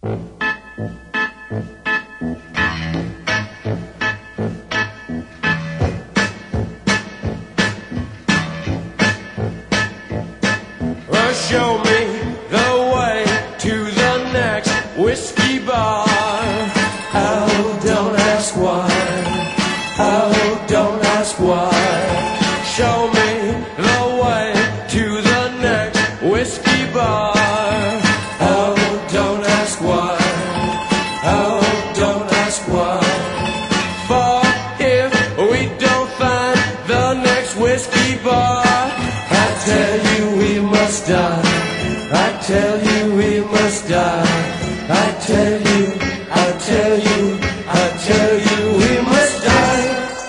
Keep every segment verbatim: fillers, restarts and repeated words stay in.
Well, show me the way to the next whiskey bar. Oh, don't ask why. Oh, don't ask why. Show me the way to the next whiskey bar. Oh, don't ask why. Oh, don't ask why. For if we don't find the next whiskey bar, I tell you we must die. I tell you we must die. I tell you, I tell you, I tell you we must die.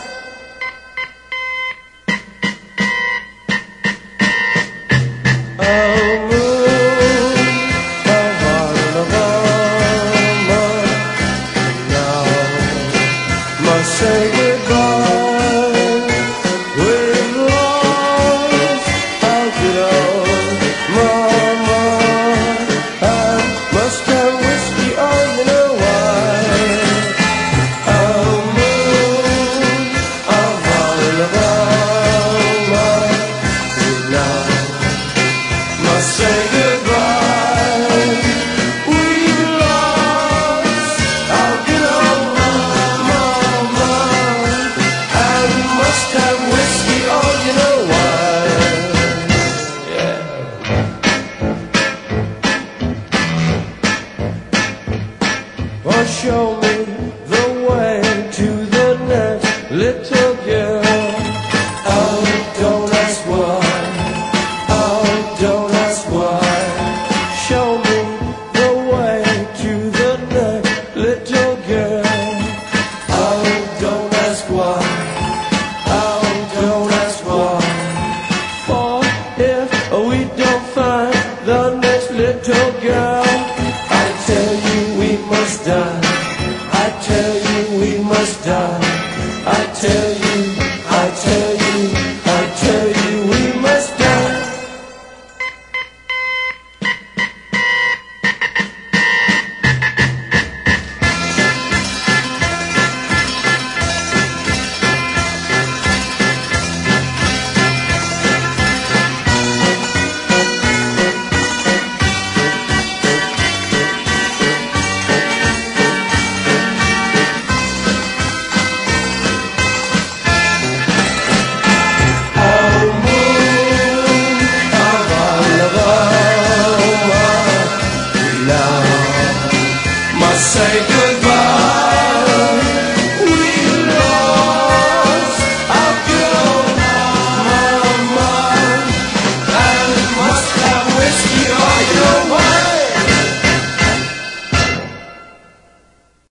Oh, moon, my heart of armor, now must say goodbye. We've lost our good old mama. I must have whiskey on, you know why. Oh, moon of Alabama, now must say goodbye. We've lost our good old mama. I must have whiskey on, you know why. Yeah. Well, show me the way to the next little girl. Oh, don't ask why. Oh, don't ask why. Show me the way to the next little girl. Oh, don't ask why. Oh, don't ask why. For if we don't find the next little girl, I tell you we must die. I tell you we must die. I tell you, I tell you, I tell you we must die. Oh, moon of Alabama, now must say good.